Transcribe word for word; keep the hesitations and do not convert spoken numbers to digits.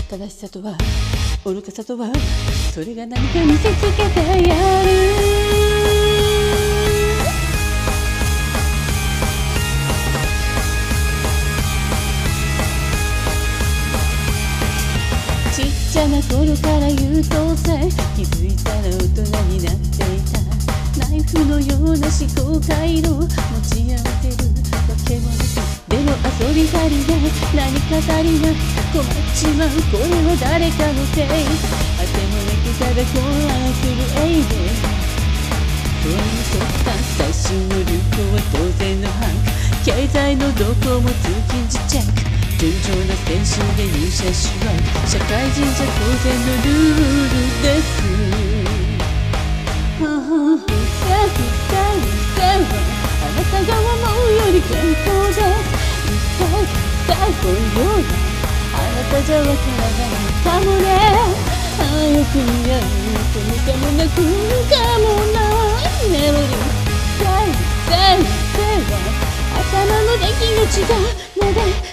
正しさとは愚かさとはそれが何か見せつけてやる。ちっちゃな頃から優等生、気づいたら大人になっていた。ナイフのような思考回路持ち合わせるわけもなく、でも遊び足りない何か足りない困っちまう、これは誰かのせい。あてもなくただ混乱するエイデン、それに沿った最新の流行は当然のハンク、経済の動向も通勤時チェック、順調な精神で入社しは社会人じゃ当然のルールです。ふたふたはあなたが思うより健康で、一体最高ようなあなたじゃわからないかもね。ああよく似合うそのかもなくかもないメロディー。先生は頭の出来が違うので